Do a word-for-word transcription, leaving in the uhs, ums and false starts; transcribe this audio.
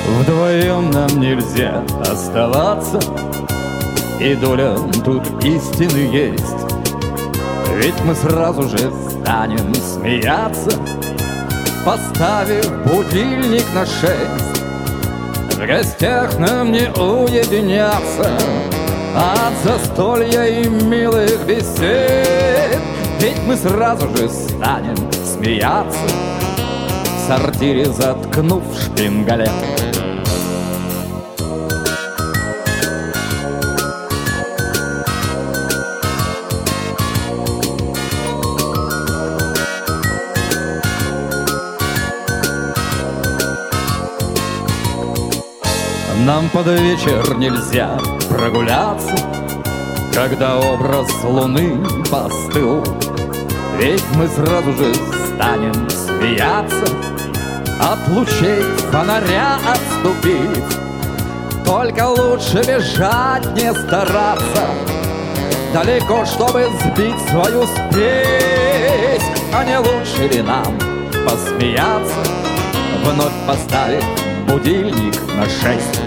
Вдвоем нам нельзя оставаться, и доля тут истины есть. Ведь мы сразу же станем смеяться, поставив будильник на шесть. В гостях нам не уединяться от застолья и милых бесед. Ведь мы сразу же станем смеяться, в сортире заткнув шпингалет. Нам под вечер нельзя прогуляться, когда образ луны постыл. Ведь мы сразу же станем смеяться, от лучей фонаря отступить. Только лучше бежать, не стараться далеко, чтобы сбить свою спесь. А не лучше ли нам посмеяться, вновь поставив будильник на шесть?